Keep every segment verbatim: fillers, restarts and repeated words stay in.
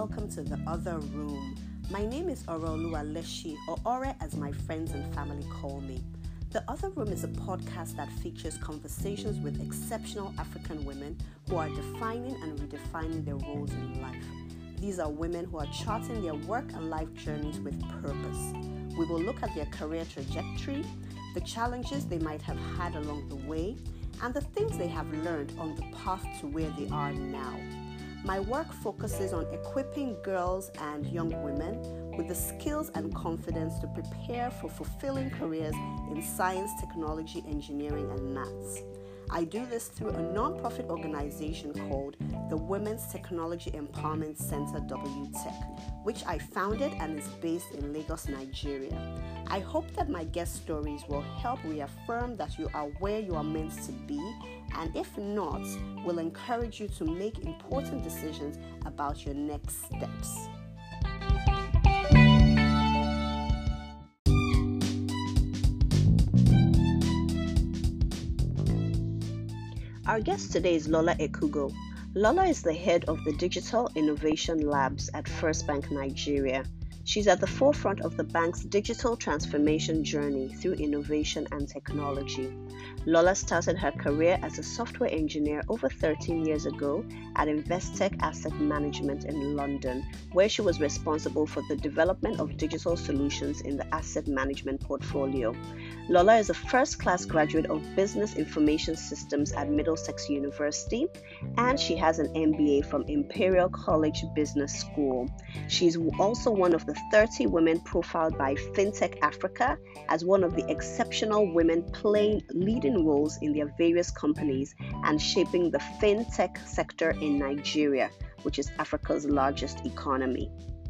welcome to The Other Room. My name is Orolua Leshi, or Ore as my friends and family call me. The Other Room is a podcast that features conversations with exceptional African women who are defining and redefining their roles in life. These are women who are charting their work and life journeys with purpose. We will look at their career trajectory, the challenges they might have had along the way, and the things they have learned on the path to where they are now. My work focuses on equipping girls and young women with the skills and confidence to prepare for fulfilling careers in science, technology, engineering, and maths. I do this through a non-profit organization called the Women's Technology Empowerment Center W Tech, which I founded and is based in Lagos, Nigeria. I hope that my guest stories will help reaffirm that you are where you are meant to be, and if not, will encourage you to make important decisions about your next steps. Our guest today is Lola Ekugo. Lola is the head of the Digital Innovation Labs at First Bank Nigeria. She's at the forefront of the bank's digital transformation journey through innovation and technology. Lola started her career as a software engineer over thirteen years ago at Investec Asset Management in London, where she was responsible for the development of digital solutions in the asset management portfolio. Lola is a first-class graduate of Business Information Systems at Middlesex University, and she has an M B A from Imperial College Business School. She's also one of the thirty women profiled by FinTech Africa as one of the exceptional women playing leading roles in their various companies and shaping the FinTech sector in Nigeria, which is Africa's largest economy.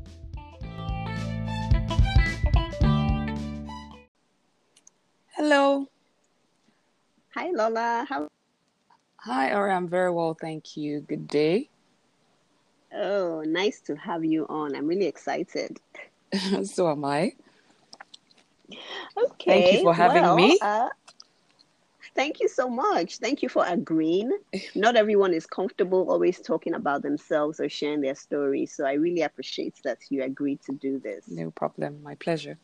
Hello. Hi, Lola. How? Hi, Ori. I'm very well, thank you. Good day. Oh, nice to have you on. I'm really excited. So am I. Okay. Thank you for having well, me. Uh, thank you so much. Thank you for agreeing. Not everyone is comfortable always talking about themselves or sharing their stories. So I really appreciate that you agreed to do this. No problem. My pleasure.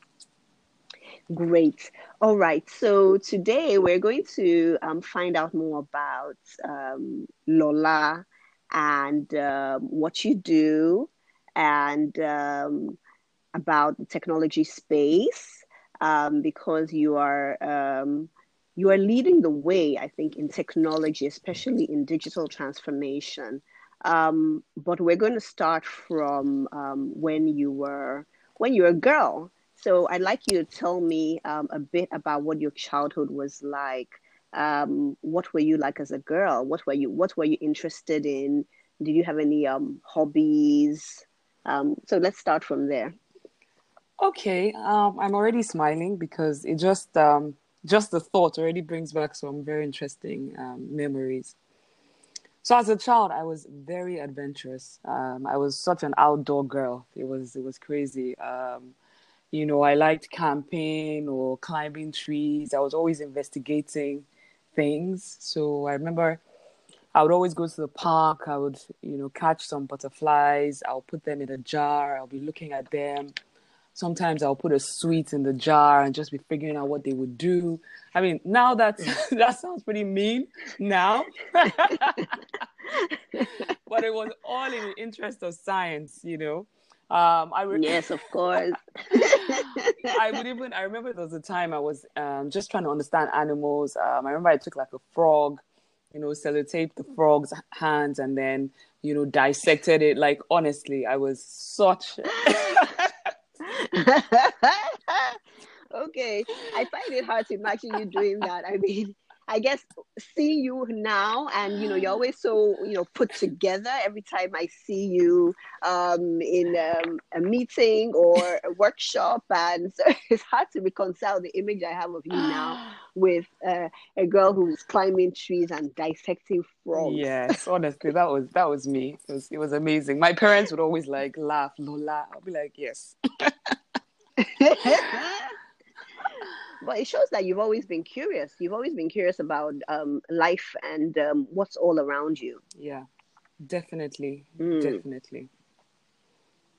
Great. All right. So today we're going to um, find out more about um, Lola and um, what you do and um, about the technology space um, because you are um, you are leading the way, I think, in technology, especially in digital transformation. Um, but we're going to start from um, when you were when you were a girl. So I'd like you to tell me um, a bit about what your childhood was like. Um, what were you like as a girl? What were you What were you interested in? Did you have any um, hobbies? Um, so let's start from there. Okay. Um, I'm already smiling because it just um, just the thought already brings back some very interesting um, memories. So as a child, I was very adventurous. Um, I was such an outdoor girl. It was it was crazy. Um, You know, I liked camping or climbing trees. I was always investigating things. So I remember I would always go to the park. I would, you know, catch some butterflies. I'll put them in a jar. I'll be looking at them. Sometimes I'll put a sweet in the jar and just be figuring out what they would do. I mean, now that that sounds pretty mean now. But it was all in the interest of science, you know. Um, I re- Yes, of course. I would even, I remember there was a time I was um, just trying to understand animals. Um, I remember I took like a frog, you know, sellotaped the frog's hands and then, you know, dissected it. Like, honestly, I was such... Okay, I find it hard to imagine you doing that. I mean, I guess seeing you now and, you know, you're always so, you know, put together every time I see you um, in um, a meeting or a workshop. And so it's hard to reconcile the image I have of you now with uh, a girl who's climbing trees and dissecting frogs. Yes, honestly, that was that was me. It was it was amazing. My parents would always like laugh, Lola. I'll be like, yes. But it shows that you've always been curious. You've always been curious about um, life and um, what's all around you. Yeah, definitely, Mm. definitely.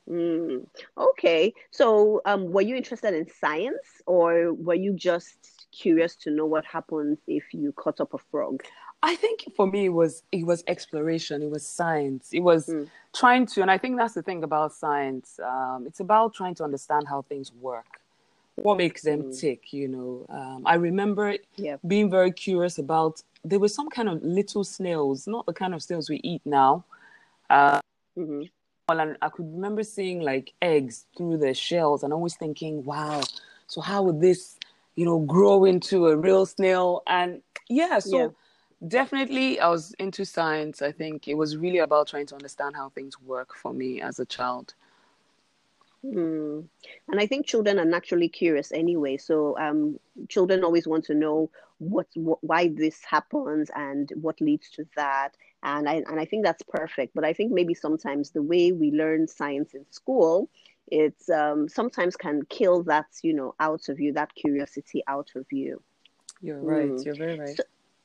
Mm. Okay. So, um, were you interested in science, or were you just curious to know what happens if you cut up a frog? I think for me it was it was exploration, it was science, it was Mm. trying to, and I think that's the thing about science. Um, it's about trying to understand how things work, what makes them Mm. tick. You know, um, I remember Yeah. being very curious about. There were some kind of little snails, not the kind of snails we eat now. Uh, Mm-hmm. and I could remember seeing like eggs through their shells, and always thinking, "Wow, so how would this, you know, grow into a real snail?" And yeah, Yeah. so definitely I was into science. I think it was really about trying to understand how things work for me as a child. Mm. And I think children are naturally curious anyway. So um, children always want to know what, what why this happens and what leads to that. And I and I think that's perfect. But I think maybe sometimes the way we learn science in school, it's um, sometimes can kill that, you know, out of you, that curiosity out of you. You're right. Mm. You're very right. So,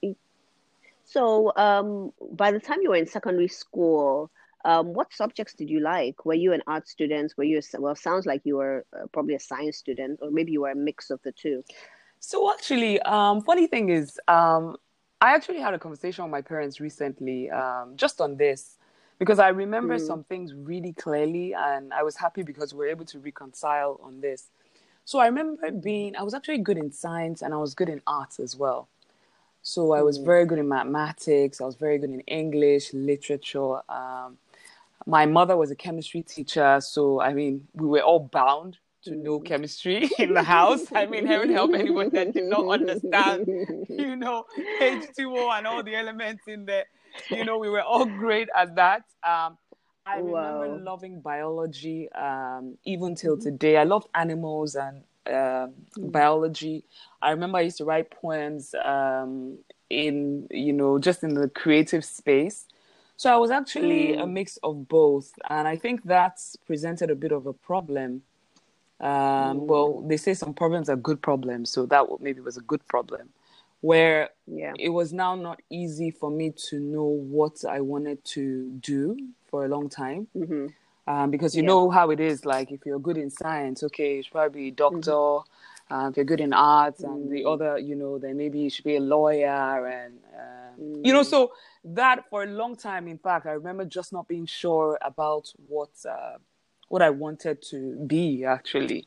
so um, by the time you were in secondary school, um, what subjects did you like? Were you an art student? Were you a, well, sounds like you were uh, probably a science student, or maybe you were a mix of the two. So actually, um, funny thing is, um, I actually had a conversation with my parents recently, um, just on this, because I remember Mm, some things really clearly, and I was happy because we were able to reconcile on this. So I remember being, I was actually good in science and I was good in arts as well. So I was mm, very good in mathematics. I was very good in English, literature. Um, my mother was a chemistry teacher, so I mean, we were all bound to know mm. chemistry in the house. I mean, heaven help anyone that did not understand, you know, H two O and all the elements in there. You know, we were all great at that. Um, I remember Wow. loving biology, um, even till Mhm, today. I loved animals and um mm, biology. I remember I used to write poems um, in, you know, just in the creative space. So I was actually a mm, mix of both, and I think that's presented a bit of a problem. Um, well, mm. they say some problems are good problems, so that maybe was a good problem, where Yeah. it was now not easy for me to know what I wanted to do for a long time. Hmm. Um, because you Yeah. know how it is, like if you're good in science, okay, you should probably be a Hmm. doctor. Uh, if you're good in arts and the Mm, other, you know, then maybe you should be a lawyer and, um, you know, mm. so that for a long time, in fact, I remember just not being sure about what, uh, what I wanted to be actually.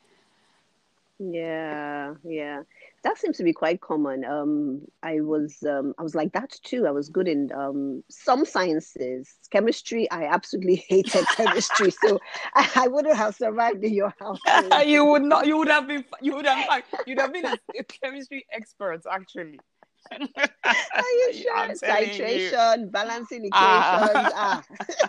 Yeah, yeah. That seems to be quite common. Um, I was um I was like that too. I was good in um some sciences. Chemistry, I absolutely hated chemistry. So I, I wouldn't have survived in your household. You would not, you would have been, you would have, in fact, you'd have been a, a chemistry expert actually. Are you I'm sure? telling you. Titration, balancing equations. Ah. Ah.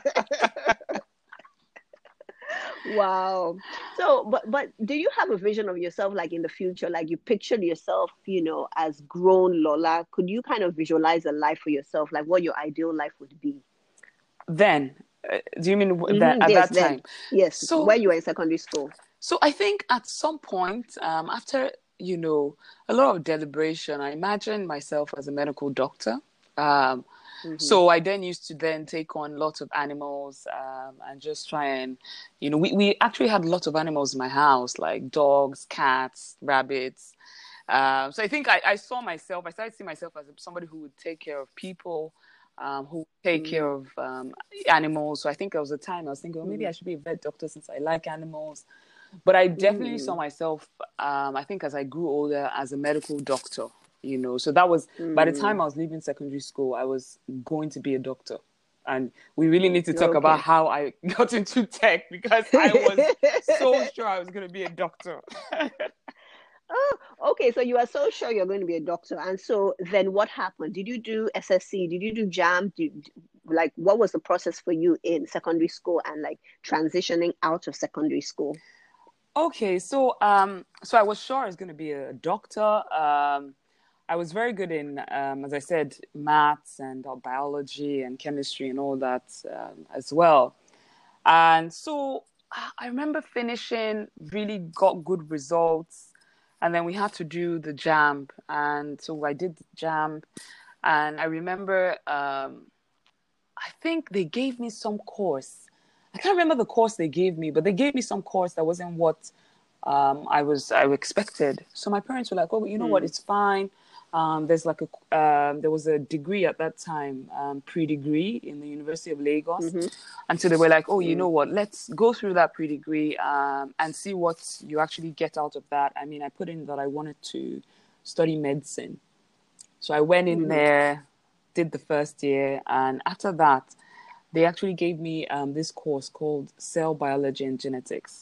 Wow. So, but but do you have a vision of yourself like in the future? Like you pictured yourself, you know, as grown Lola. Could you kind of visualize a life for yourself, like what your ideal life would be? Then, uh, do you mean w- that Mm-hmm. at Yes, that then. time? Yes, So, when you were in secondary school. so I think at some point, um, after you know a lot of deliberation, I imagined myself as a medical doctor. Um, Mm-hmm. so I then used to then take on lots of animals um, and just try and, you know, we, we actually had lots of animals in my house, like dogs, cats, rabbits. Um, so I think I, I saw myself, I started seeing myself as somebody who would take care of people, um, who would take care Mm-hmm. of um, animals. So I think there was a time I was thinking, well, maybe Mm-hmm. I should be a vet doctor since I like animals. But I definitely saw Mm-hmm. myself, um, I think as I grew older, as a medical doctor, you know. So that was, by the Mm-hmm. time I was leaving secondary school, I was going to be a doctor. And we really need to talk about Okay. how I got into tech because I was so sure I was going to be a doctor. Oh, okay. So you are so sure you're going to be a doctor. And so then what happened? Did you do S S C? Did you do JAM? Did, like, what was the process for you in secondary school and like transitioning out of secondary school? Okay, so um, so I was sure I was going to be a doctor. Um, I was very good in, um, as I said, maths and uh, biology and chemistry and all that um, as well. And so ah, I remember finishing, really got good results. And then we had to do the jam. And so I did the jam. And I remember, um, I think they gave me some course. I can't remember the course they gave me, but they gave me some course that wasn't what um, I was I expected. So my parents were like, "Oh, you know what? Mm. It's fine." Um, there's like a um, there was a degree at that time, um, pre-degree in the University of Lagos, Mm-hmm. and so they were like, "Oh, you Mm. know what? Let's go through that pre-degree um, and see what you actually get out of that." I mean, I put in that I wanted to study medicine, so I went in Mm-hmm. there, did the first year, and after that, they actually gave me um, this course called Cell Biology and Genetics.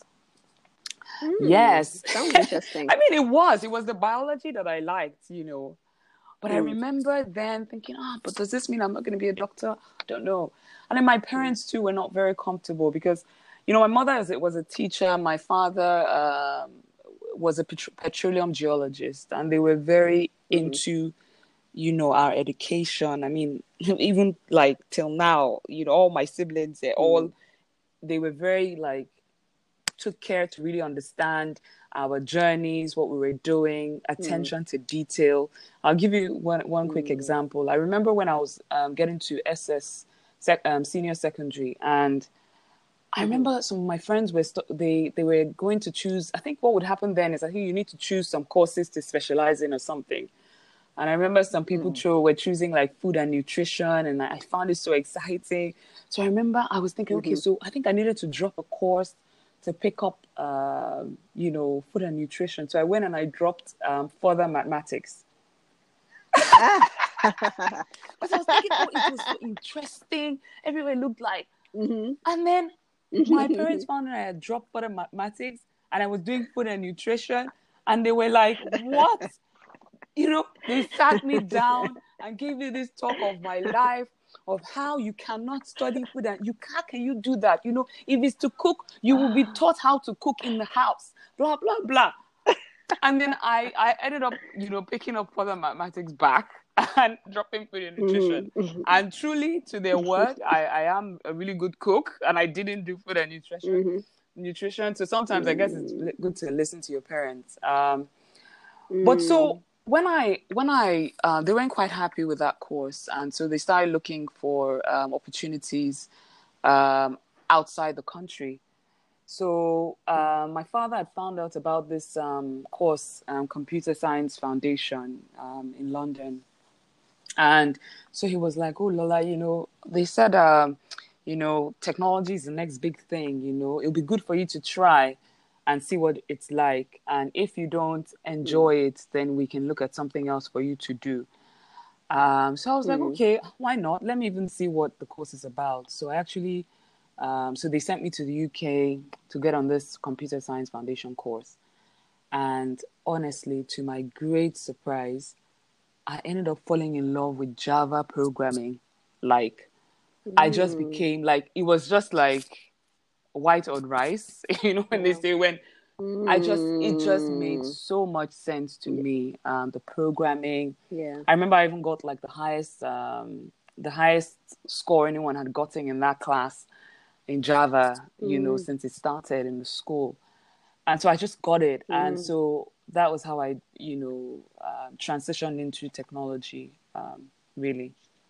Mm. Yes. Sounds interesting. I mean, it was. It was the biology that I liked, you know. But I Mm. remember then thinking, ah, oh, but does this mean I'm not going to be a doctor? I don't know. And then my parents, too, were not very comfortable because, you know, my mother was, was a teacher. My father um, was a petro- petroleum geologist. And they were very Mm-hmm. into, you know, our education. I mean, even like till now, you know, all my siblings, they're all, Mm. they were very like, took care to really understand our journeys, what we were doing, Mm. attention to detail. I'll give you one, one quick Mm. example. I remember when I was um, getting to S S, sec, um, senior secondary, and I Mm-hmm. remember some of my friends were st- they they were going to choose. I think what would happen then is I think you need to choose some courses to specialize in or something. And I remember some people Mm. cho- were choosing like food and nutrition, and I found it so exciting. So I remember I was thinking, okay, Mm-hmm. so I think I needed to drop a course to pick up, uh, you know, food and nutrition. So I went and I dropped um, further mathematics. Ah. Because I was thinking, oh, it was so interesting. Everywhere looked like. Mm-hmm. And then my parents found that I had dropped further mathematics and I was doing food and nutrition. And they were like, what? You know, they sat me down and gave me this talk of my life, of how you cannot study food and you can't, can you do that? You know, if it's to cook, you will be taught how to cook in the house, blah, blah, blah. And then I, I ended up, you know, picking up further mathematics back and dropping food and nutrition. Mm-hmm. And truly, to their word, I, I am a really good cook and I didn't do food and nutrition. Mm-hmm. Nutrition. So sometimes I guess it's good to listen to your parents. Um, but Mm. so when I when I uh, they weren't quite happy with that course, and so they started looking for um, opportunities um, outside the country. So uh, my father had found out about this um, course, um, Computer Science Foundation um, in London, and so he was like, "Oh, Lola, you know, they said, um, you know, technology is the next big thing. You know, it'll be good for you to try." And see what it's like. And if you don't Mm. enjoy it, then we can look at something else for you to do. Um, so I was like, Mm. okay, why not? Let me even see what the course is about. So I actually, um, so they sent me to the U K to get on this Computer Science Foundation course. And honestly, to my great surprise, I ended up falling in love with Java programming. Like, I just Mm. became like, it was just like white on rice, you know, when they Yeah. say when I just, it just made Mm. so much sense to Yeah. me. Um, the programming. Yeah. I remember I even got like the highest, um, the highest score anyone had gotten in that class in Java, you know, Mm. since it started in the school. And so I just got it. And Mm. so that was how I, you know, uh, transitioned into technology, um, really.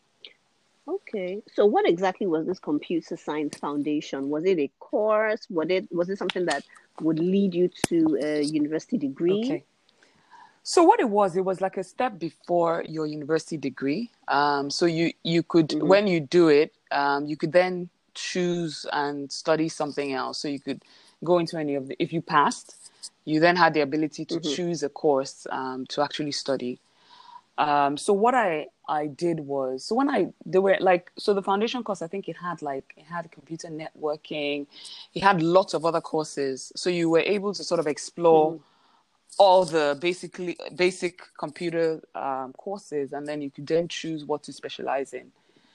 Okay. So what exactly was this Computer Science Foundation? Was it a course? Was it was it something that would lead you to a university degree? Okay. So what it was, it was like a step before your university degree. Um, so you you could, Mm-hmm. when you do it, um, you could then choose and study something else. So you could go into any of the. If you passed, you then had the ability to Mm-hmm. choose a course um, to actually study. Um, so what I I did was, so when I there were like, so the foundation course, I think it had like it had computer networking, it had lots of other courses. So you were able to sort of explore Mm-hmm. all the basically basic computer um, courses, and then you could then choose what to specialize in.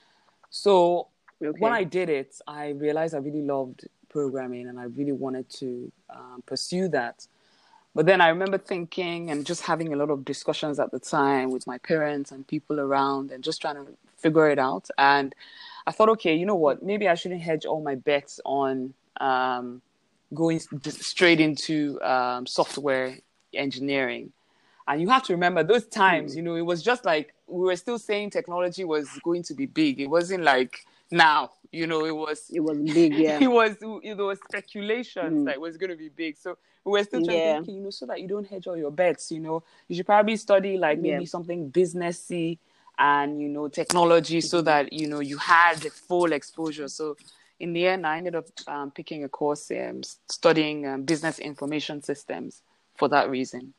So when Okay. I did it, I realized I really loved programming and I really wanted to um, pursue that. But then I remember thinking and just having a lot of discussions at the time with my parents and people around and just trying to figure it out. And I thought, okay, you know what? Maybe I shouldn't hedge all my bets on um, going straight into um, software engineering. And you have to remember those times, Mm. you know, it was just like we were still saying technology was going to be big. It wasn't like now, you know, it was It was big, yeah. it was it was speculations Mm. that it was going to be big. So we were still trying to Yeah. think, okay, you know, so that you don't hedge all your bets, you know, you should probably study like maybe Yeah. something businessy and, you know, technology so Mm-hmm. that, you know, you had the full exposure. So in the end, I ended up um, picking a course um, studying um, business information systems for that reason.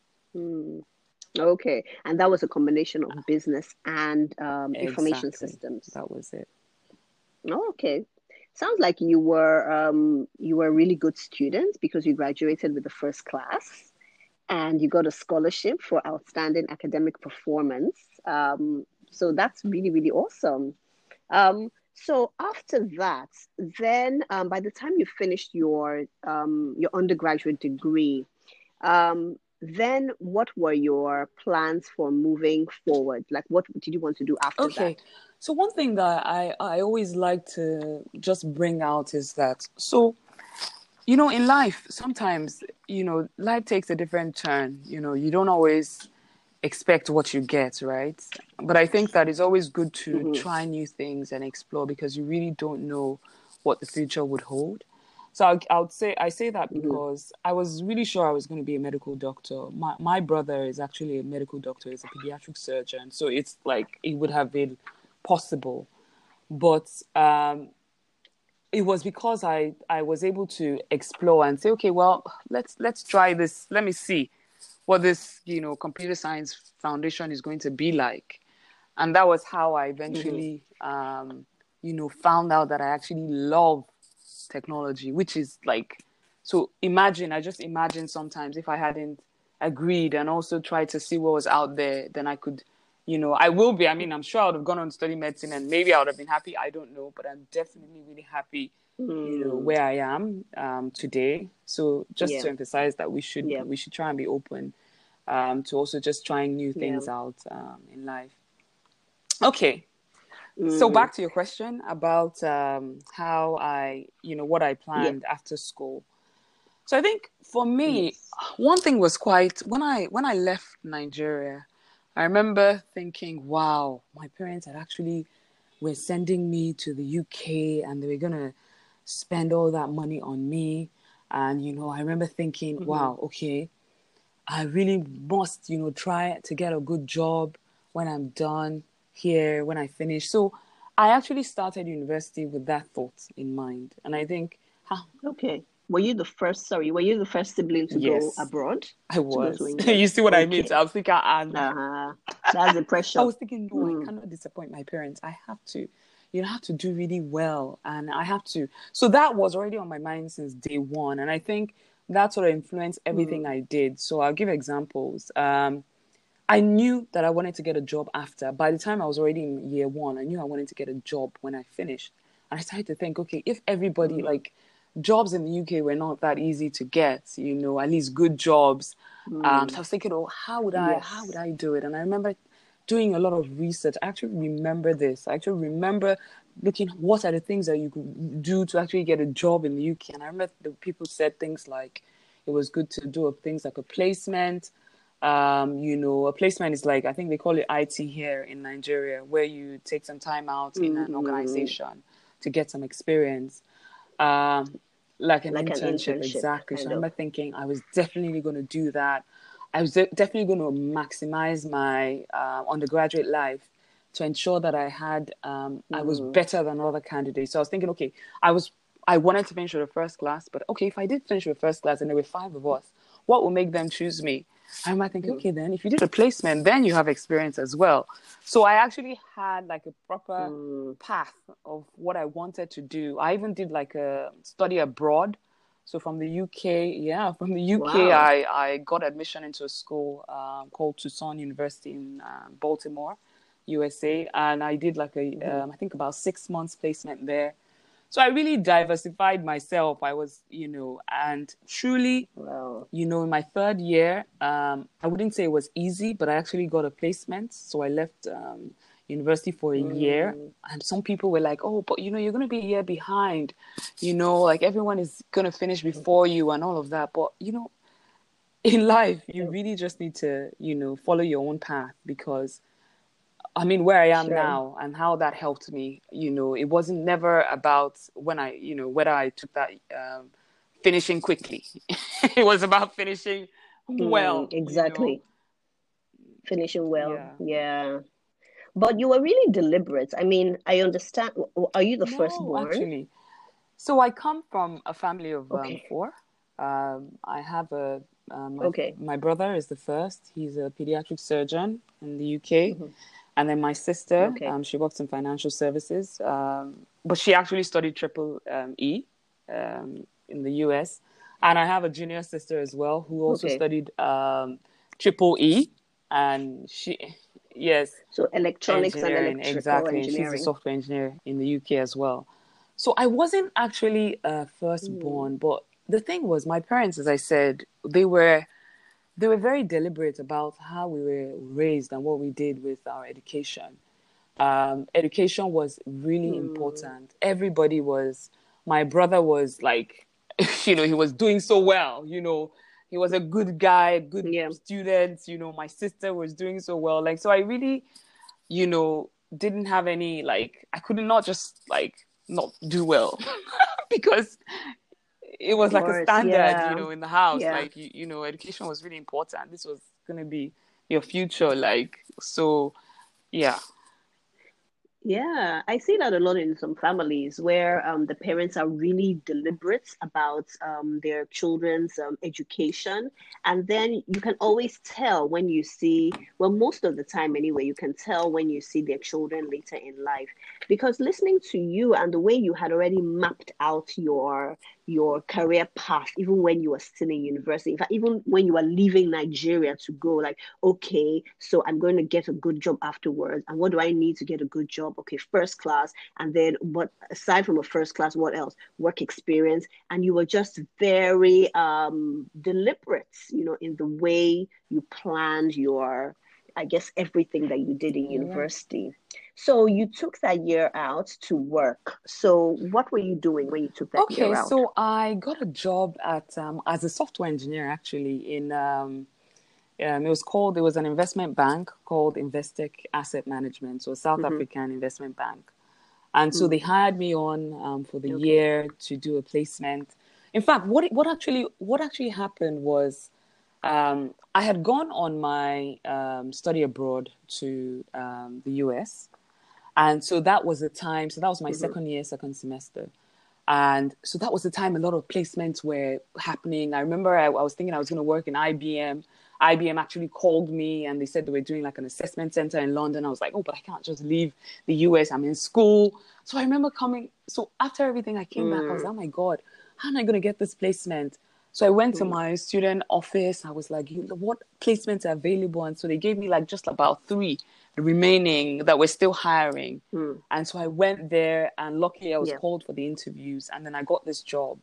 Mm. Okay. And that was a combination of business and um, information Exactly. systems. That was it. Oh, okay. Sounds like you were um, you were a really good student because you graduated with the first class and you got a scholarship for outstanding academic performance. Um, so that's really, really awesome. Um, so after that, then um, by the time you finished your um, your undergraduate degree, um, then what were your plans for moving forward? Like, what did you want to do after that? Okay. So one thing that I, I always like to just bring out is that, so, you know, in life, sometimes, you know, life takes a different turn. You know, you don't always expect what you get, right? But I think that it's always good to Mm-hmm. try new things and explore because you really don't know what the future would hold. So I, I would say I say that Mm-hmm. because I was really sure I was going to be a medical doctor. My my brother is actually a medical doctor. He's a pediatric surgeon, so it's like it would have been possible. But um, it was because I I was able to explore and say, okay, well, let's let's try this. Let me see what this, you know, computer science foundation is going to be like. And that was how I Mm-hmm. eventually, um, you know, found out that I actually love technology, which is like, so imagine, I just imagine sometimes if I hadn't agreed and also tried to see what was out there, then I could, you know, I will be, I mean, I'm sure I would have gone on to study medicine and maybe I would have been happy. I don't know, but I'm definitely really happy, you know, Mm. where I am um, today. So just Yeah. to emphasize that we should, Yeah. we should try and be open um, to also just trying new Yeah. things out um, in life. Okay. So Mm. back to your question about um, how I, you know, what I Yeah. planned after school. So I think for me, Yes. one thing was quite when I when I left Nigeria, I remember thinking, wow, my parents had actually were sending me to the U K and they were gonna spend all that money on me. And you know, I remember thinking, Mm-hmm. wow, okay, I really must, you know, try to get a good job when I'm done here, when I finish. So I actually started university with that thought in mind. And I think, huh, Okay. Were you the first, sorry, were you the first sibling to go yes, abroad I to go to was. university? You see what I mean? So Okay. I was thinking, and Uh-huh. That's the I pressure. was thinking, no, I Mm. cannot disappoint my parents. I have to, you know, have to do really well. And I have to. So that was already on my mind since day one. And I think that sort of influenced everything Mm. I did. So I'll give examples. Um, I knew that I wanted to get a job after. By the time I was already in year one, I knew I wanted to get a job when I finished. And I started to think, okay, if everybody, Mm. like, jobs in the U K were not that easy to get, you know, at least good jobs. Um, so Mm. I was thinking, oh, how would I, how would Yes. I do it? And I remember doing a lot of research. I actually remember this. I actually remember looking, what are the things that you could do to actually get a job in the U K? And I remember the people said things like, it was good to do things like a placement. Um, you know, a placement is like, I think they call it I T here in Nigeria, where you take some time out in an Mm. organization to get some experience. Um, like an Like an internship, internship, exactly. So kind I of. remember thinking I was definitely going to do that. I was de- definitely going to maximize my uh, undergraduate life to ensure that I had, um, I was Mm. better than other candidates. So I was thinking, okay, I was, I wanted to finish with the first class, but okay, if I did finish with first class and there were five of us, what will make them choose me? I might think, Mm. okay, then if you did a placement, then you have experience as well. So I actually had like a proper Mm. path of what I wanted to do. I even did like a study abroad. So from the U K, yeah, from the U K, Wow. I, I got admission into a school um, called Tucson University in uh, Baltimore, U S A. And I did like a, Mm-hmm. um, I think about six months placement there. So I really diversified myself. I was, you know, and truly, Wow. you know, in my third year, um, I wouldn't say it was easy, but I actually got a placement. So I left um, university for a year. Mm. And some people were like, oh, but you know, you're going to be a year behind. You know, like everyone is going to finish before you and all of that. But, you know, in life, you really just need to, you know, follow your own path because I mean, where I am Sure. now and how that helped me, you know, it wasn't never about when I, you know, whether I took that um, finishing quickly. It was about finishing Hmm, well, you know. exactly. Finishing well. Yeah. Yeah. But you were really deliberate. I mean, I understand. Are you the No, firstborn? actually. So I come from a family of um, Okay. four. Um, I have a, um, my, Okay. my brother is the first. He's a pediatric surgeon in the U K. Hmm. And then my sister, Okay. um, she works in financial services, um, but she actually studied triple um, E um, in the U S. And I have a junior sister as well who also Okay. studied um, triple E, and she, yes, So electronics and engineering electrical exactly. And she's a engineering. software engineer in the U K as well. So I wasn't actually uh, Mm. firstborn, but the thing was, my parents, as I said, they were they were very deliberate about how we were raised and what we did with our education. Um, education was really Mm. important. Everybody was, my brother was like, you know, he was doing so well, you know, he was a good guy, good Yeah. student, you know, my sister was doing so well. Like, so I really, you know, didn't have any, like, I could not just like not do well because it Of was like a course. standard, you Yeah. know, in the house. Yeah. Like, you, you know, education was really important. This was going to be your future. Like, so yeah. Yeah, I see that a lot in some families where um, the parents are really deliberate about um, their children's um, education. And then you can always tell when you see, well, most of the time anyway, you can tell when you see their children later in life. Because listening to you and the way you had already mapped out your your career path, even when you were still in university, in fact, even when you were leaving Nigeria to go, like, okay, so I'm going to get a good job afterwards. And what do I need to get a good job? Okay, first class. And then what, aside from a first class, what else? Work experience. And you were just very um, deliberate, you know, in the way you planned your, I guess, everything that you did in You're right. university. So you took that year out to work. So what were you doing when you took that year Okay, out? so I got a job at um, as a software engineer actually in um, um, it was called it was an investment bank called Investec Asset Management, so a South Mm-hmm. African investment bank. And so they Mm. hired me on um, for the Okay. year to do a placement. In fact, what what actually what actually happened was um, I had gone on my um, study abroad to um, the U S, and so that was the time. So that was my Mm-hmm. second year, second semester. And so that was the time a lot of placements were happening. I remember I, I was thinking I was going to work in I B M. I B M actually called me and they said they were doing like an assessment center in London. I was like, oh, but I can't just leave the U S. I'm in school. So I remember coming. So after everything, I came back. I was, Mm. oh my God, how am I going to get this placement? So I went to Mm. my student office. I was like, what placements are available? And so they gave me like just about three remaining that were still hiring. Mm. And so I went there, and luckily I was Yeah. called for the interviews, and then I got this job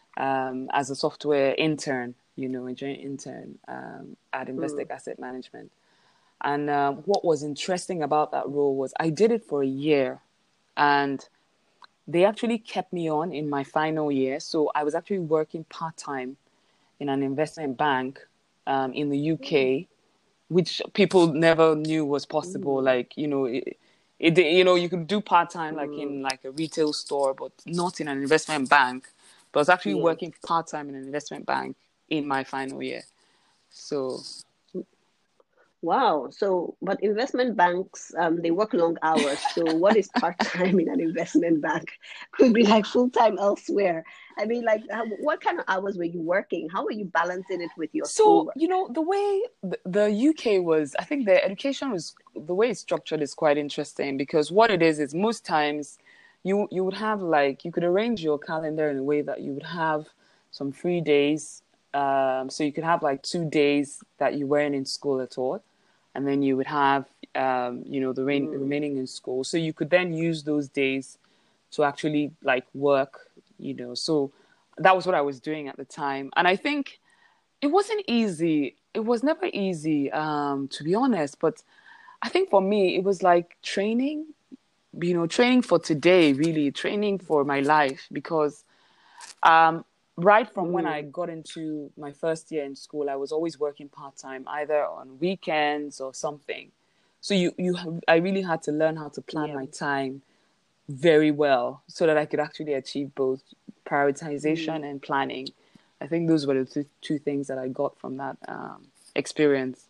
um, as a software intern, you know, a joint intern um, at Mm. Investec Asset Management. And um, what was interesting about that role was I did it for a year, and they actually kept me on in my final year. So I was actually working part time in an investment bank um, in the U K, which people never knew was possible. Mm. Like, you know, it, it you know, you could do part time like Mm. in like a retail store, but not in an investment bank. But I was actually Yeah. working part time in an investment bank in my final year. So Wow. So, but investment banks, um, they work long hours. So, what is part-time in an investment bank? Could be like full-time elsewhere. I mean, like, how, what kind of hours were you working? How were you balancing it with your so schoolwork? you know, the way the, the U K was, I think the education was the way it's structured is quite interesting because what it is is most times you you would have like you could arrange your calendar in a way that you would have some free days. Um, so you could have like two days that you weren't in school at all, and then you would have um, you know the rain, Mm. remaining in school. So you could then use those days to actually like work. You know, so that was what I was doing at the time, and I think it wasn't easy. It was never easy, um, to be honest. But I think for me, it was like training, you know, training for today, really, training for my life. Because um, right from when I Mm. got into my first year in school, I was always working part-time, either on weekends or something. So you, you, have- I really had to learn how to plan Yeah. my time very well so that I could actually achieve both Mm. prioritization and planning. I think those were the two, two things that I got from that um, experience.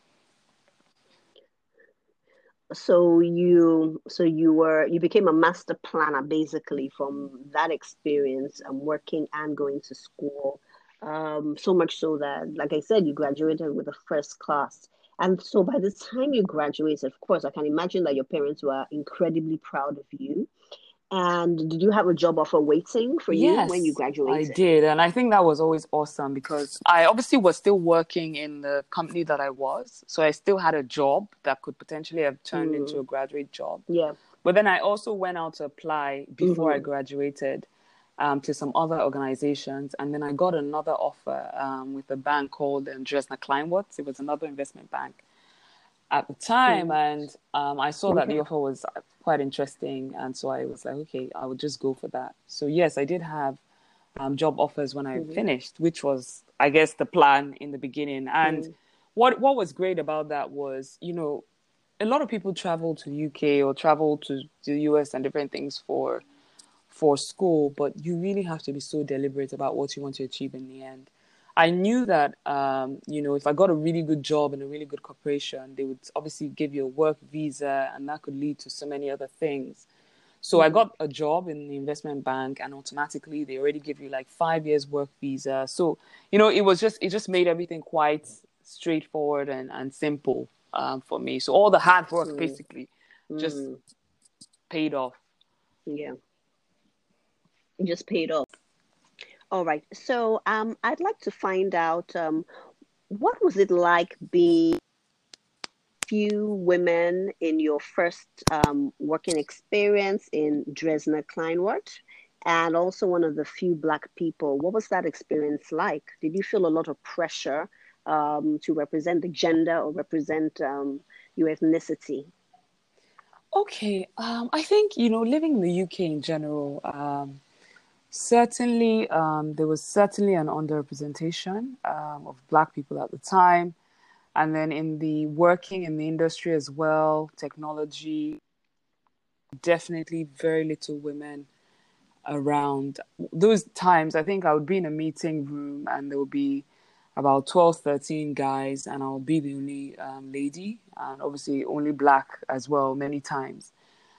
So you so you were you became a master planner basically from that experience and working and going to school. Um, so much so that, like I said, you graduated with a first class. And so by the time you graduated, of course, I can imagine that your parents were incredibly proud of you. And did you have a job offer waiting for you when you Yes, I graduated? did. And I think that was always awesome because I obviously was still working in the company that I was. So I still had a job that could potentially have turned into Mm, a graduate job. yeah. But then I also went out to apply before I Mm-hmm. graduated um, to some other organizations. And then I got another offer um, with a bank called um, Dresdner Kleinwort. It was another investment bank at the time. Mm, And um, I saw that the okay. offer was quite interesting. And so I was like, okay, I would just go for that. So, yes, I did have um, job offers when I Mm-hmm. finished, which was, I guess, the plan in the beginning. And Mm, what what was great about that was, you know, a lot of people travel to U K or travel to, to the U S and different things for for school, but you really have to be so deliberate about what you want to achieve in the end. I knew that, um, you know, if I got a really good job in a really good corporation, they would obviously give you a work visa, and that could lead to so many other things. So I mm, got a job in the investment bank, and automatically they already give you like five years work visa. So, you know, it was just, it just made everything quite straightforward and, and simple um, for me. So all the hard work mm, basically just mm. paid off. Yeah. It just paid off. All right. So um, I'd like to find out um, what was it like being few women in your first um, working experience in Dresdner Kleinwort, and also one of the few Black people. What was that experience like? Did you feel a lot of pressure um, to represent the gender or represent um, your ethnicity? Okay, um, I think, you know, living in the U K in general, um, certainly um, there was certainly an underrepresentation um, of Black people at the time. And then in the working in the industry as well, technology, definitely very little women around. Those times, I think I would be in a meeting room and there would be about twelve, thirteen guys, and I'll be the only um, lady, and obviously only Black as well, many times.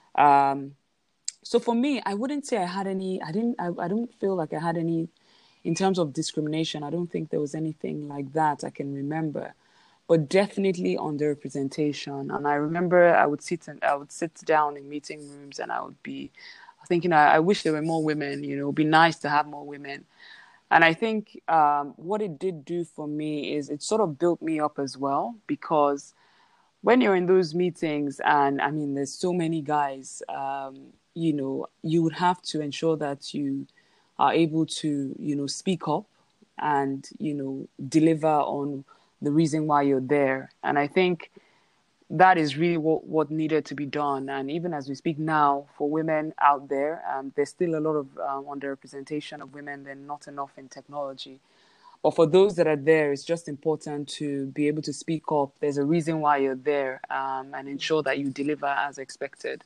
Um, so for me, I wouldn't say I had any, I didn't, I, I don't feel like I had any, in terms of discrimination, I don't think there was anything like that I can remember, but definitely underrepresentation. And I remember I would sit and I would sit down in meeting rooms and I would be thinking, I, I wish there were more women, you know, it'd be nice to have more women. And I think um, what it did do for me is it sort of built me up as well, because when you're in those meetings, and I mean, there's so many guys, um, you know, you would have to ensure that you are able to, you know, speak up and, you know, deliver on the reason why you're there. And I think that is really what, what needed to be done. And even as we speak now, for women out there, um, there's still a lot of um, underrepresentation of women. They're not enough in technology. But for those that are there, it's just important to be able to speak up. There's a reason why you're there, um, and ensure that you deliver as expected.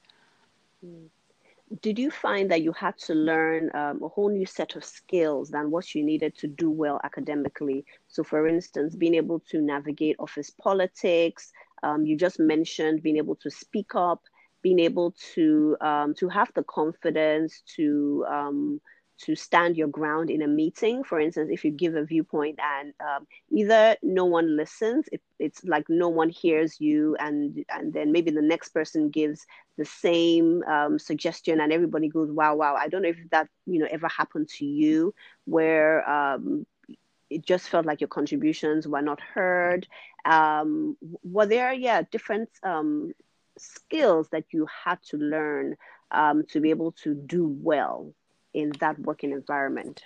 Mm. Did you find that you had to learn um, a whole new set of skills than what you needed to do well academically? So, for instance, being able to navigate office politics, um, you just mentioned being able to speak up, being able to um, to have the confidence to um, to stand your ground in a meeting. For instance, if you give a viewpoint and um, either no one listens, it, it's like no one hears you, and and then maybe the next person gives the same um, suggestion and everybody goes, wow, wow. I don't know if that, you know, ever happened to you where um, it just felt like your contributions were not heard. Um, were there, yeah, different um, skills that you had to learn um, to be able to do well in that working environment?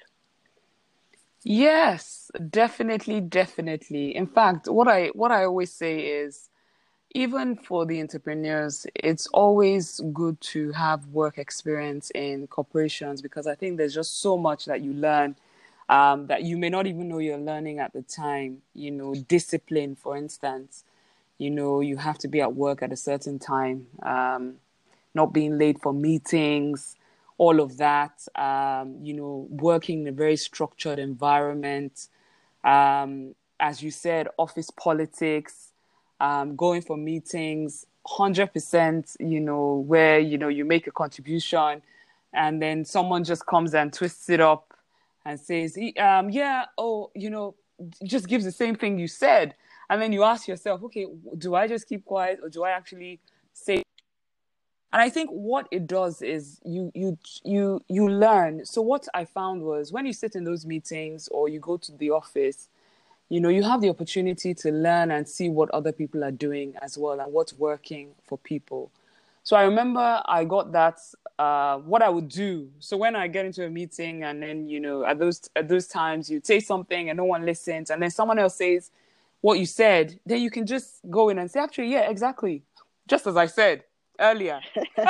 Yes, definitely, definitely. In fact, what I what I always say is, even for the entrepreneurs, it's always good to have work experience in corporations, because I think there's just so much that you learn um, that you may not even know you're learning at the time. You know, discipline, for instance. You know, you have to be at work at a certain time, um, not being late for meetings, all of that. Um, you know, working in a very structured environment. Um, as you said, office politics, um, going for meetings, one hundred percent, you know, where, you know, you make a contribution and then someone just comes and twists it up and says, um, yeah, oh, you know, just gives the same thing you said. And then you ask yourself, okay, do I just keep quiet or do I actually say? And I think what it does is you you you you learn. So what I found was when you sit in those meetings or you go to the office, you know, you have the opportunity to learn and see what other people are doing as well and what's working for people. So I remember I got that, uh, what I would do. So when I get into a meeting and then, you know, at those at those times you say something and no one listens and then someone else says what you said, then you can just go in and say, actually, yeah, exactly. Just as I said earlier.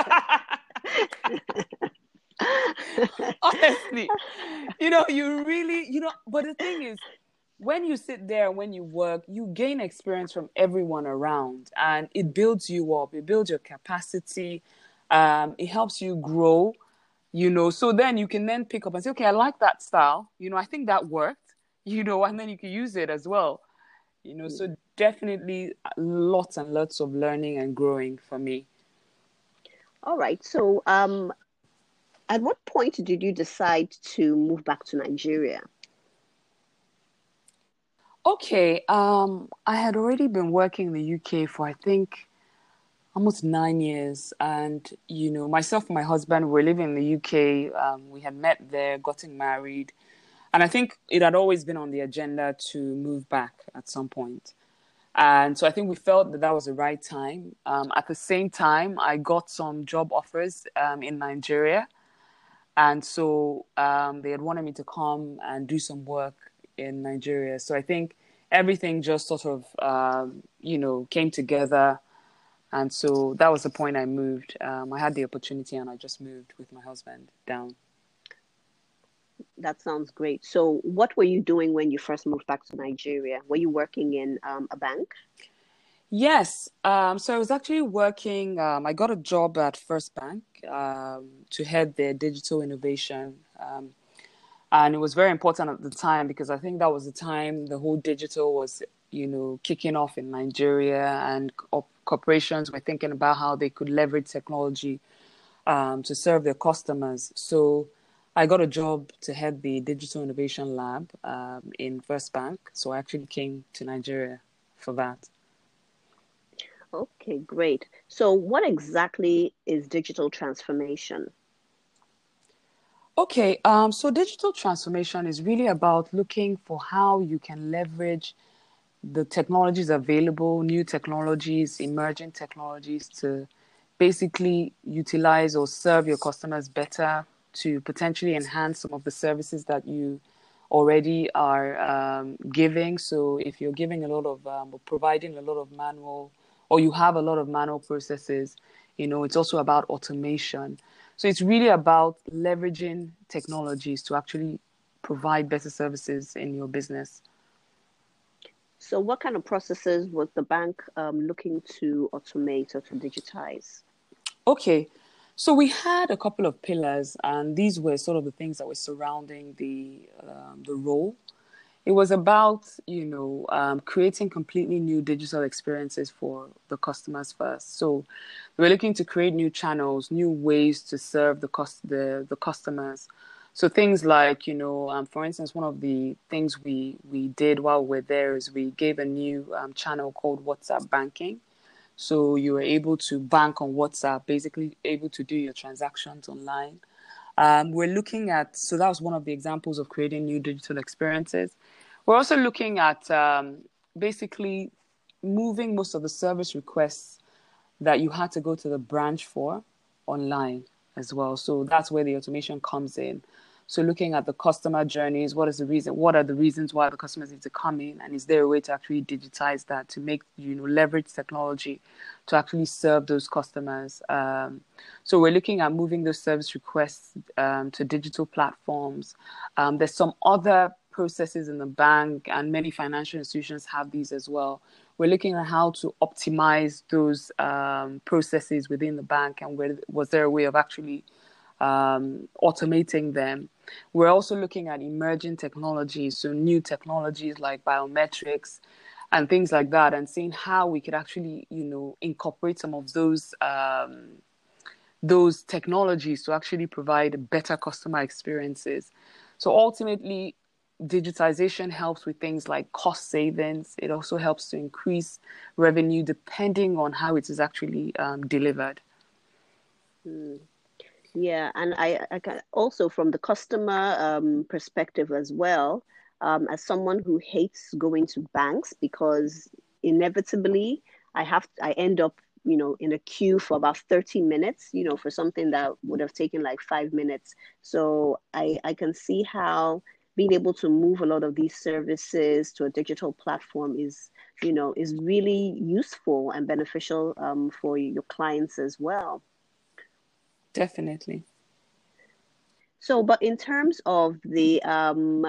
Honestly, you know, you really, you know, but the thing is, when you sit there, when you work, you gain experience from everyone around and it builds you up. It builds your capacity. Um, it helps you grow, you know, so then you can then pick up and say, okay, I like that style. You know, I think that worked, you know, and then you can use it as well, you know, so definitely lots and lots of learning and growing for me. All right. So, um, at what point did you decide to move back to Nigeria? Okay, um, I had already been working in the U K for, I think, almost nine years. And, you know, myself and my husband were living in the U K. Um, we had met there, gotten married. And I think it had always been on the agenda to move back at some point. And so I think we felt that that was the right time. Um, at the same time, I got some job offers um, in Nigeria. And so um, they had wanted me to come and do some work in Nigeria. So I think everything just sort of, um, you know, came together. And so that was the point I moved. Um, I had the opportunity and I just moved with my husband down. That sounds great. So what were you doing when you first moved back to Nigeria? Were you working in um, a bank? Yes. Um, so I was actually working, um, I got a job at First Bank um, to head their digital innovation. Um, and it was very important at the time because I think that was the time the whole digital was, you know, kicking off in Nigeria and co- corporations were thinking about how they could leverage technology um, to serve their customers. So I got a job to head the digital innovation lab um, in First Bank. So I actually came to Nigeria for that. Okay, great. So what exactly is digital transformation? Okay, um, so digital transformation is really about looking for how you can leverage the technologies available, new technologies, emerging technologies to basically utilize or serve your customers better to potentially enhance some of the services that you already are um, giving. So if you're giving a lot of, um, or providing a lot of manual, or you have a lot of manual processes, you know, it's also about automation. So it's really about leveraging technologies to actually provide better services in your business. So what kind of processes was the bank um, looking to automate or to digitize? Okay, so we had a couple of pillars, and these were sort of the things that were surrounding the um, the role. It was about, you know, um, creating completely new digital experiences for the customers first. So we were looking to create new channels, new ways to serve the cost the the customers. So things like, you know, um, for instance, one of the things we we did while we we're there is we gave a new um, channel called WhatsApp Banking. So you were able to bank on WhatsApp, basically able to do your transactions online. Um, we're looking at, so that was one of the examples of creating new digital experiences. We're also looking at um, basically moving most of the service requests that you had to go to the branch for online as well. So that's where the automation comes in. So looking at the customer journeys, what is the reason? What are the reasons why the customers need to come in? And is there a way to actually digitize that to make, you know, leverage technology to actually serve those customers? Um, so we're looking at moving those service requests um, to digital platforms. Um, there's some other processes in the bank, and many financial institutions have these as well. We're looking at how to optimize those um, processes within the bank, and where, was there a way of actually um, automating them. We're also looking at emerging technologies, so new technologies like biometrics and things like that, and seeing how we could actually, you know, incorporate some of those um, those technologies to actually provide better customer experiences. So ultimately, digitization helps with things like cost savings. It also helps to increase revenue depending on how it is actually um, delivered. Mm. Yeah, and I, I can also from the customer um, perspective as well, um, as someone who hates going to banks because inevitably I have I end up, you know, in a queue for about thirty minutes, you know, for something that would have taken like five minutes. So I, I can see how being able to move a lot of these services to a digital platform is, you know, is really useful and beneficial um, for your clients as well. Definitely. So, but in terms of the um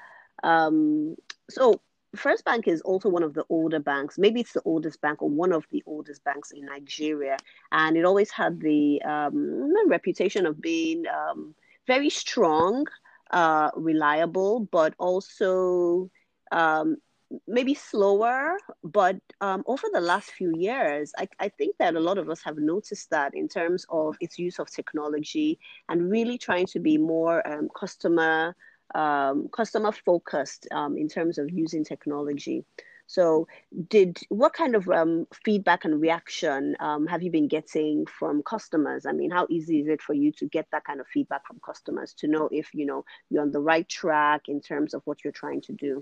um so First Bank is also one of the older banks. Maybe it's the oldest bank or one of the oldest banks in Nigeria, and it always had the um reputation of being um very strong, uh, reliable, but also um maybe slower. But um, over the last few years, I, I think that a lot of us have noticed that in terms of its use of technology and really trying to be more um, customer um, customer focused um, in terms of using technology. So, did what kind of um, feedback and reaction um, have you been getting from customers? I mean, how easy is it for you to get that kind of feedback from customers to know if you know you're on the right track in terms of what you're trying to do?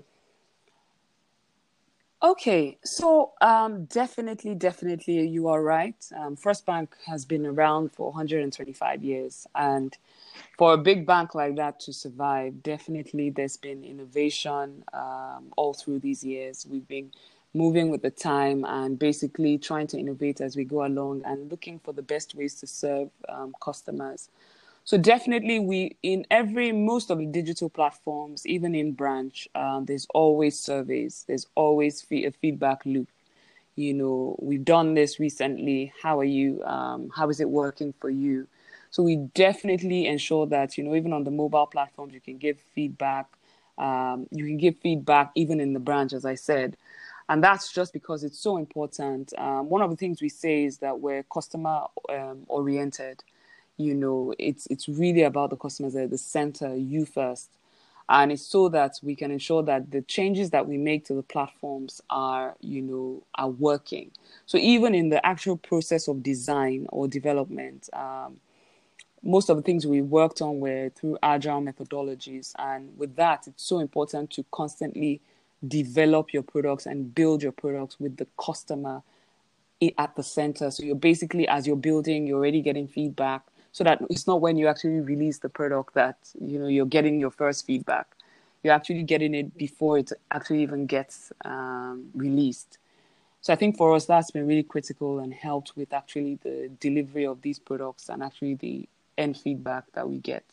Okay, so um, definitely, definitely, you are right. Um, First Bank has been around for one hundred twenty-five years, and for a big bank like that to survive, definitely there's been innovation um, all through these years. We've been moving with the time and basically trying to innovate as we go along and looking for the best ways to serve um, customers. So definitely, we in every most of the digital platforms, even in branch, um, there's always surveys. There's always fee- a feedback loop. You know, we've done this recently. How are you? Um, how is it working for you? So we definitely ensure that, you know, even on the mobile platforms, you can give feedback. Um, you can give feedback even in the branch, as I said. And that's just because it's so important. Um, one of the things we say is that we're customer um, oriented. You know, it's it's really about the customers at the center, you first. And it's so that we can ensure that the changes that we make to the platforms are, you know, are working. So even in the actual process of design or development, um, most of the things we worked on were through agile methodologies. And with that, it's so important to constantly develop your products and build your products with the customer at the center. So you're basically, as you're building, you're already getting feedback, so that it's not when you actually release the product that, you know, you're getting your first feedback. You're actually getting it before it actually even gets um, released. So I think for us, that's been really critical and helped with actually the delivery of these products and actually the end feedback that we get.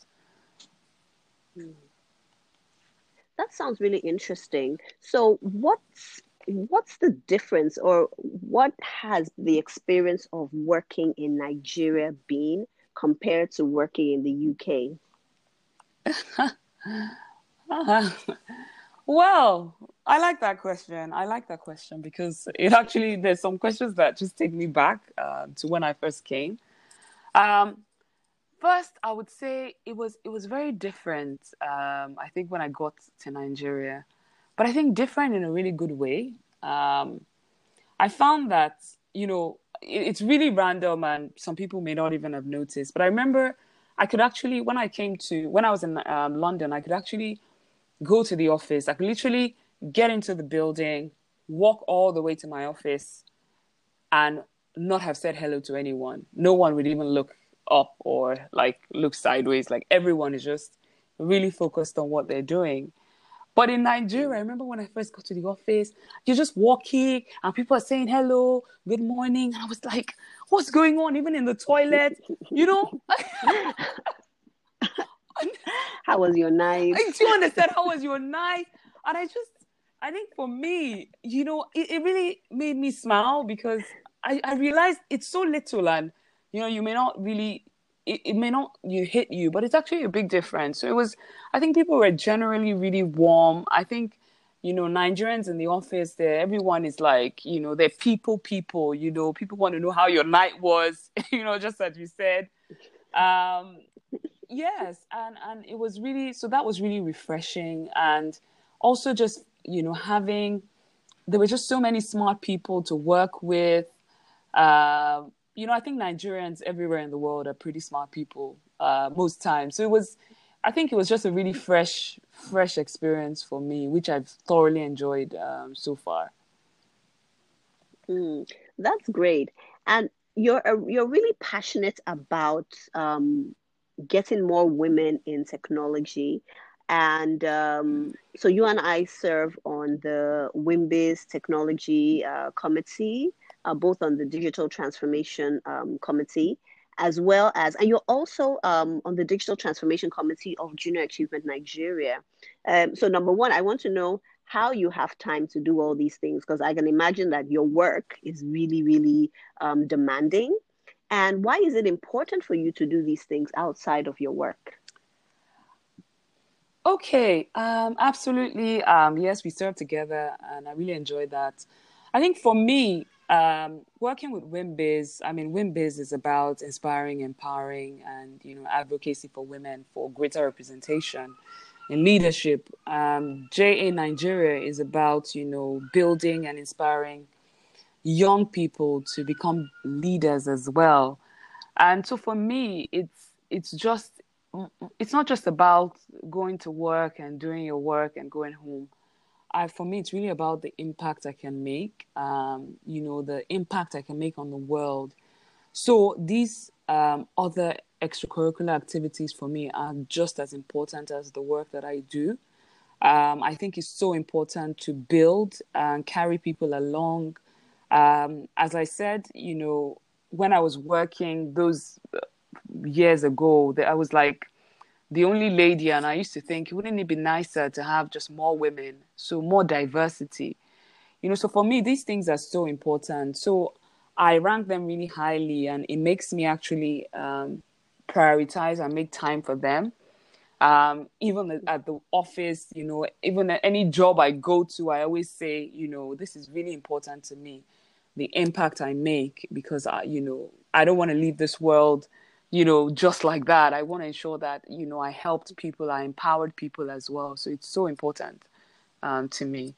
That sounds really interesting. So, what's what's the difference, or what has the experience of working in Nigeria been compared to working in the U K? Well, I like that question. I like that question because it actually, there's some questions that just take me back uh, to when I first came. Um, First, I would say it was it was very different. Um, I think when I got to Nigeria, but I think different in a really good way. Um, I found that, you know, it, it's really random, and some people may not even have noticed. But I remember I could actually, when I came to when I was in um, London, I could actually go to the office. I could literally get into the building, walk all the way to my office, and not have said hello to anyone. No one would even look up or like look sideways. Like everyone is just really focused on what they're doing. But in Nigeria, I remember when I first got to the office, you're just walking and people are saying hello, good morning. And I was like, what's going on? Even in the toilet, you know? How was your night? Do you understand? How was your night? And I just, I think for me, you know, it, it really made me smile because I, I realized it's so little and, you know, you may not really, it, it may not you hit you, but it's actually a big difference. So it was, I think people were generally really warm. I think, you know, Nigerians in the office there, everyone is like, you know, they're people, people, you know, people want to know how your night was, you know, just as you said. Um, yes. And, and it was really, so that was really refreshing. And also just, you know, having, there were just so many smart people to work with. Uh, you know, I think Nigerians everywhere in the world are pretty smart people uh, most times. So it was, I think it was just a really fresh, fresh experience for me, which I've thoroughly enjoyed um, so far. Mm, that's great. And you're uh, you're really passionate about um, getting more women in technology. And um, so you and I serve on the WIMBIZ Technology uh, Committee, uh, both on the Digital Transformation um, Committee, as well as, and you're also um, on the Digital Transformation Committee of Junior Achievement Nigeria. Um, so number one, I want to know how you have time to do all these things, because I can imagine that your work is really, really um, demanding. And why is it important for you to do these things outside of your work? Okay, um, absolutely. Um, yes, we served together, and I really enjoyed that. I think for me, um, working with WIMBIZ, I mean, WIMBIZ is about inspiring, empowering, and you know, advocacy for women for greater representation in leadership. Um, J A Nigeria is about you know building and inspiring young people to become leaders as well. And so for me, it's it's just it's not just about going to work and doing your work and going home. I, for me, it's really about the impact I can make. Um, you know, the impact I can make on the world. So these um, other extracurricular activities for me are just as important as the work that I do. Um, I think it's so important to build and carry people along. Um, as I said, you know, when I was working those years ago, that I was like the only lady, and I used to think, wouldn't it be nicer to have just more women, so more diversity, you know? So for me, these things are so important. So I rank them really highly, and it makes me actually um, prioritize and make time for them. Um, even at the office, you know, even at any job I go to, I always say, you know, this is really important to me, the impact I make, because I, you know, I don't want to leave this world, you know, just like that. I want to ensure that, you know, I helped people, I empowered people as well. So it's so important um, to me.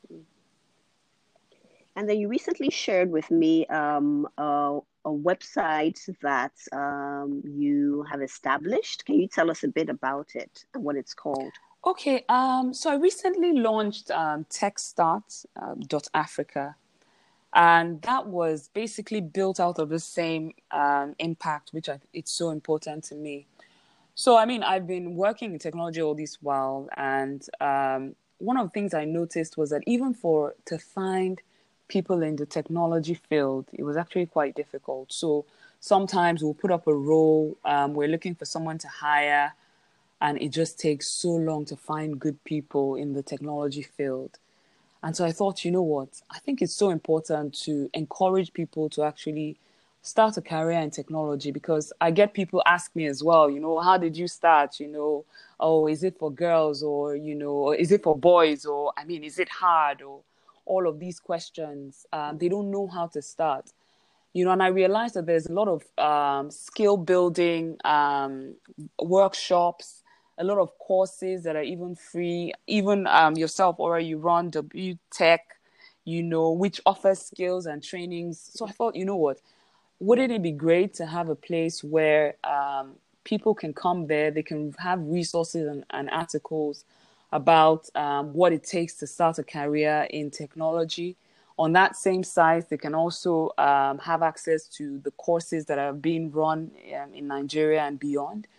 And then you recently shared with me um, a, a website that um, you have established. Can you tell us a bit about it and what it's called? Okay, um, so I recently launched um, TechStart um, dot Africa. And that was basically built out of the same um, impact, which I, it's so important to me. So, I mean, I've been working in technology all this while, and um, one of the things I noticed was that even for to find people in the technology field, it was actually quite difficult. So sometimes we'll put up a role, um, we're looking for someone to hire, and it just takes so long to find good people in the technology field. And so I thought, you know what? I think it's so important to encourage people to actually start a career in technology, because I get people ask me as well, you know, how did you start? You know, oh, is it for girls, or, you know, or is it for boys? Or, I mean, is it hard? Or all of these questions. Um, they don't know how to start. You know, and I realized that there's a lot of um, skill building um, workshops, a lot of courses that are even free. Even um, yourself, or you run W Tech, you know, which offers skills and trainings. So I thought, you know what, wouldn't it be great to have a place where um, people can come there, they can have resources and, and articles about um, what it takes to start a career in technology. On that same site, they can also um, have access to the courses that are being run um, in Nigeria and beyond.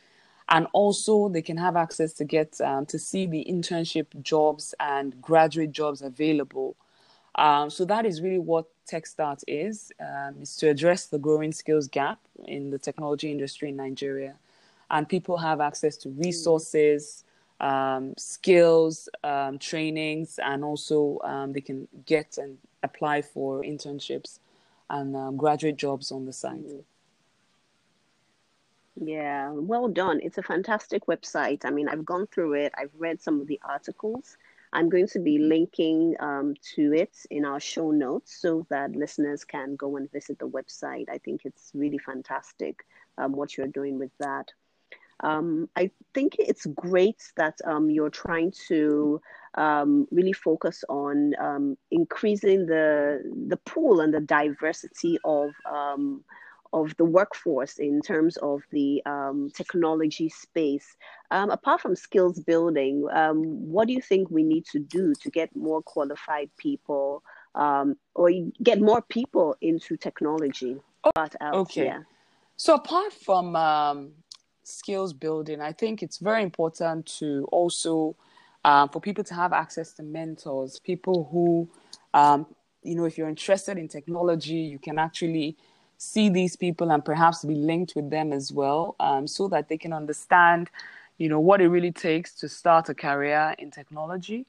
And also they can have access to get um, to see the internship jobs and graduate jobs available. Um, so that is really what TechStart is, um, is to address the growing skills gap in the technology industry in Nigeria. And people have access to resources, um, skills, um, trainings, and also um, they can get and apply for internships and um, graduate jobs on the site. Yeah, well done. It's a fantastic website. I mean, I've gone through it. I've read some of the articles. I'm going to be linking um, to it in our show notes so that listeners can go and visit the website. I think it's really fantastic um, what you're doing with that. Um, I think it's great that um, you're trying to um, really focus on um, increasing the the pool and the diversity of um, of the workforce in terms of the um, technology space. Um, apart from skills building, um, what do you think we need to do to get more qualified people um, or get more people into technology? But else, Okay. yeah. So apart from um, skills building, I think it's very important to also um, for people to have access to mentors, people who, um, you know, if you're interested in technology, you can actually see these people and perhaps be linked with them as well, um, so that they can understand, you know, what it really takes to start a career in technology.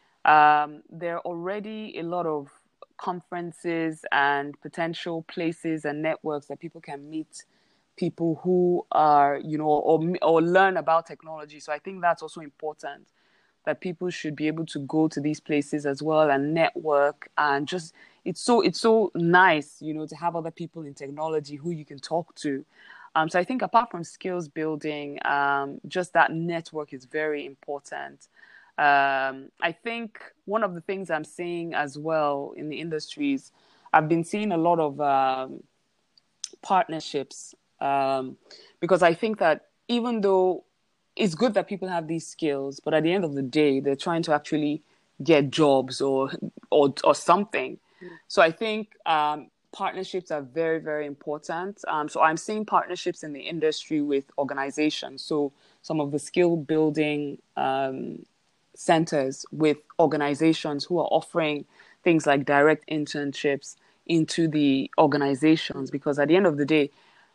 Um, there are already a lot of conferences and potential places and networks that people can meet people who are, you know, or or learn about technology. So I think that's also important, that people should be able to go to these places as well and network, and just it's so it's so nice, you know, to have other people in technology who you can talk to. Um, so I think apart from skills building, um, just that network is very important. Um, I think one of the things I'm seeing as well in the industries, I've been seeing a lot of um, partnerships, um, because I think that even though it's good that people have these skills, but at the end of the day, they're trying to actually get jobs or or or something. So I think um, partnerships are very, very important. Um, so I'm seeing partnerships in the industry with organizations. So some of the skill building um, centers with organizations who are offering things like direct internships into the organizations, because at the end of the day,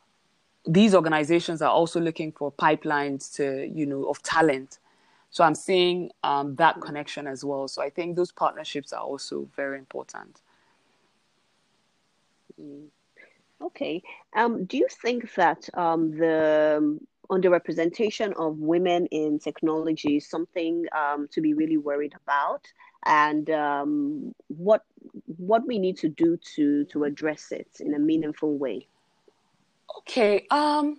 these organizations are also looking for pipelines to, you know, of talent. So I'm seeing um, that connection as well. So I think those partnerships are also very important. Okay. Um, do you think that um, the underrepresentation of women in technology is something um, to be really worried about, and um, what what we need to do to to address it in a meaningful way? Okay. Um,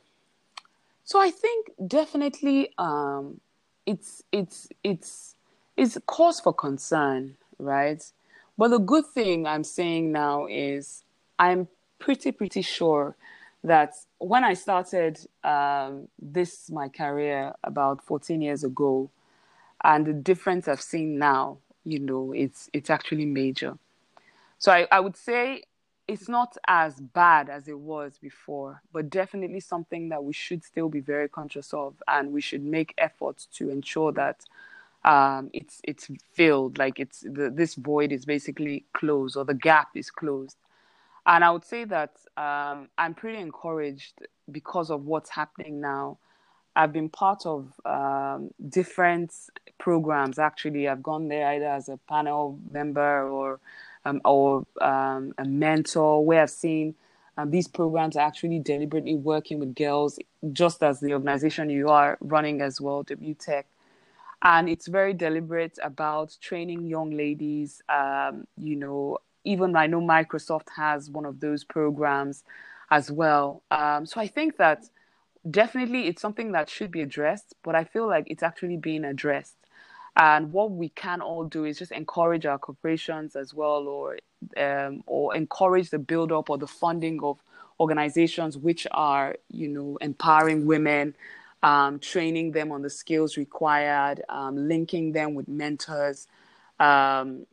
so I think definitely um, it's it's it's it's a cause for concern, right? But the good thing I'm saying now is I'm pretty pretty sure that when I started um, this my career about fourteen years ago, and the difference I've seen now, you know, it's it's actually major. So I, I would say it's not as bad as it was before, but definitely something that we should still be very conscious of, and we should make efforts to ensure that um, it's it's filled, like it's the, this void is basically closed, or the gap is closed. And I would say that um, I'm pretty encouraged because of what's happening now. I've been part of um, different programs. Actually, I've gone there either as a panel member or um, or um, a mentor, where I've seen um, these programs are actually deliberately working with girls, just as the organization you are running as well, W Tech. And it's very deliberate about training young ladies. Um, you know, even I know Microsoft has one of those programs as well. Um, so I think that definitely it's something that should be addressed, but I feel like it's actually being addressed. And what we can all do is just encourage our corporations as well, or um, or encourage the build up or the funding of organizations which are, you know, empowering women, um, training them on the skills required, um, linking them with mentors, um,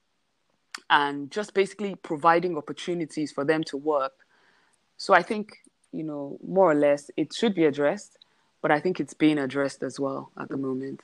and just basically providing opportunities for them to work. So I think, you know, more or less it should be addressed, but I think it's being addressed as well at the moment.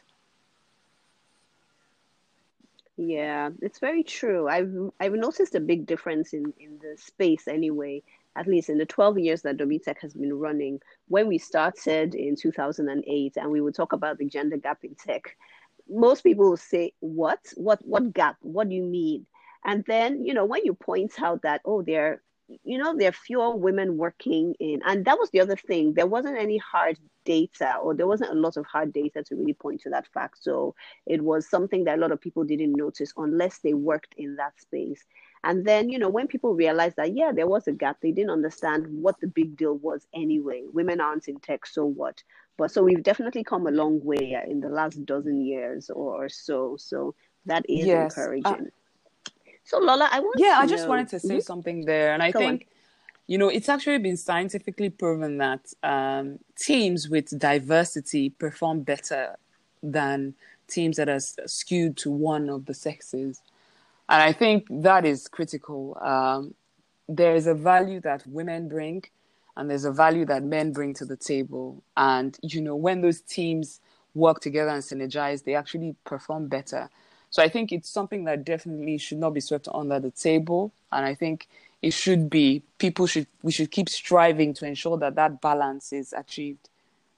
Yeah, it's very true. I've I've noticed a big difference in in the space anyway, at least in the twelve years that Domitech has been running. When we started in two thousand eight and we would talk about the gender gap in tech, most people will say, "What? What what gap? What do you mean?" And then, you know, when you point out that, oh, there you know, there are fewer women working in, and that was the other thing. There wasn't any hard data, or there wasn't a lot of hard data to really point to that fact. So it was something that a lot of people didn't notice unless they worked in that space. And then, you know, when people realized that, yeah, there was a gap, they didn't understand what the big deal was anyway. Women aren't in tech, so what? But so we've definitely come a long way uh, in the last dozen years or, or so. So that is Yes. Uh, encouraging. So Lola, I want yeah, to I just know. wanted to say Mhm. something there. And I Go on. think, you know, it's actually been scientifically proven that um, teams with diversity perform better than teams that are s- skewed to one of the sexes. And I think that is critical. Um, there is a value that women bring, and there's a value that men bring to the table. And, you know, when those teams work together and synergize, they actually perform better. So I think it's something that definitely should not be swept under the table. And I think it should be, people should, we should keep striving to ensure that that balance is achieved.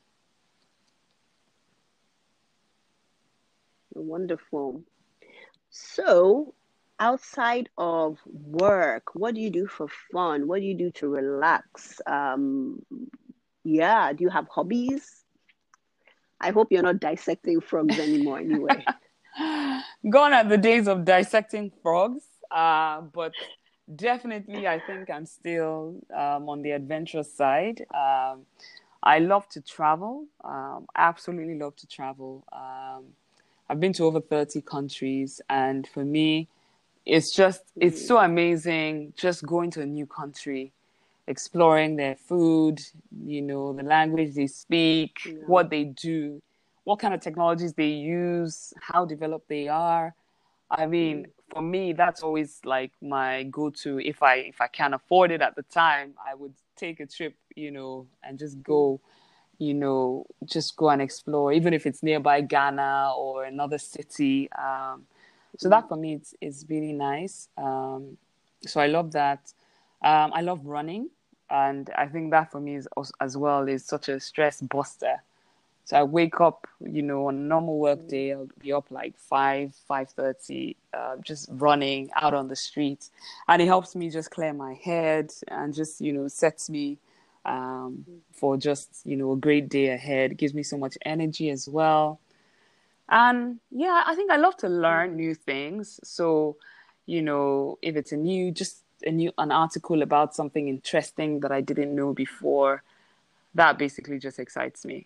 Wonderful. So, outside of work, what do you do for fun? What do you do to relax? Um, yeah, do you have hobbies? I hope you're not dissecting frogs anymore, anyway. Gone are the days of dissecting frogs, uh, but definitely I think I'm still um, on the adventurous side. Um, I love to travel. Um, absolutely love to travel. Um, I've been to over thirty countries, and for me, it's just, it's Mm, so amazing just going to a new country, exploring their food, you know, the language they speak, yeah. what they do, what kind of technologies they use, how developed they are. I mean, Mm, for me, that's always like my go-to. If I if I can afford it at the time, I would take a trip, you know, and just mm, go, you know, just go and explore, even if it's nearby Ghana or another city. Um, so mm. that for me, it's, it's really nice. Um, so I love that. Um, I love running. And I think that for me is als- as well is such a stress buster. So I wake up, you know, on a normal work Mm. day, I'll be up like five, five thirty, uh, just running out on the street, and it helps me just clear my head and just, you know, sets me um, for just, you know, a great day ahead. It gives me so much energy as well. And yeah, I think I love to learn Mm. new things. So, you know, if it's a new, just a new, an article about something interesting that I didn't know before, that basically just excites me.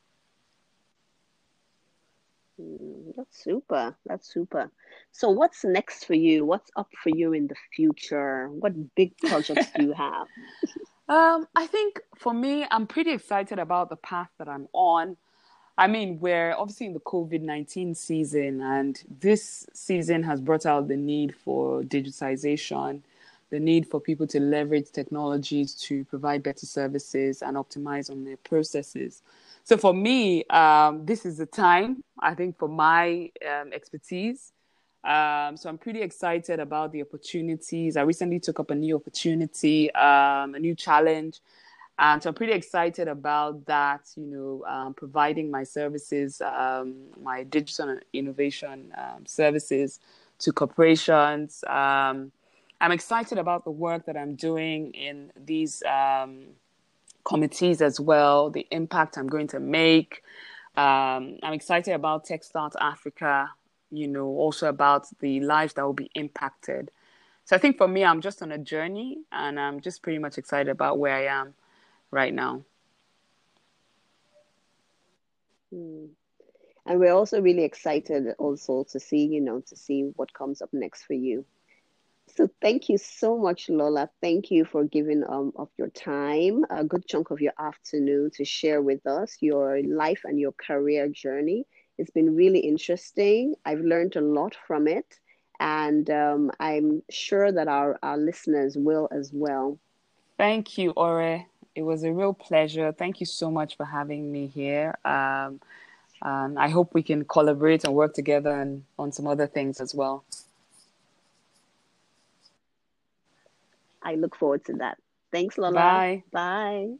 Mm, that's super. That's super. So, what's next for you? What's up for you in the future? What big projects do you have? Um, I think for me, I'm pretty excited about the path that I'm on. I mean, we're obviously in the COVID nineteen season, and this season has brought out the need for digitization, the need for people to leverage technologies to provide better services and optimize on their processes. So for me, um, this is the time, I think, for my um, expertise. Um, so I'm pretty excited about the opportunities. I recently took up a new opportunity, um, a new challenge. And so I'm pretty excited about that, you know, um, providing my services, um, my digital and innovation um, services to corporations. Um, I'm excited about the work that I'm doing in these um, committees as well, the impact I'm going to make. Um, I'm excited about Tech Start Africa, you know, also about the lives that will be impacted. So I think for me, I'm just on a journey, and I'm just pretty much excited about where I am right now. Mm. And we're also really excited also to see, you know, to see what comes up next for you. So thank you so much, Lola. Thank you for giving um of your time, a good chunk of your afternoon to share with us your life and your career journey. It's been really interesting. I've learned a lot from it, and um, I'm sure that our, our listeners will as well. Thank you, Ore. It was a real pleasure. Thank you so much for having me here. Um, and I hope we can collaborate and work together and on some other things as well. I look forward to that. Thanks, Lola. Bye. Bye.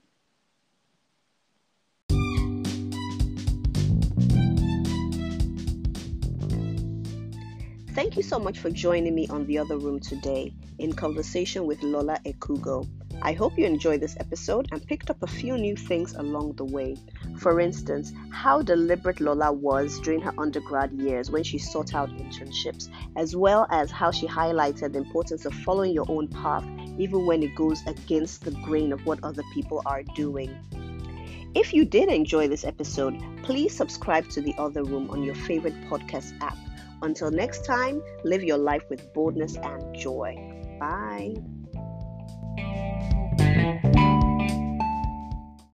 Thank you so much for joining me on The Other Room today in conversation with Lola Ekugo. I hope you enjoyed this episode and picked up a few new things along the way. For instance, how deliberate Lola was during her undergrad years when she sought out internships, as well as how she highlighted the importance of following your own path, even when it goes against the grain of what other people are doing. If you did enjoy this episode, please subscribe to The Other Room on your favorite podcast app. Until next time, live your life with boldness and joy. Bye.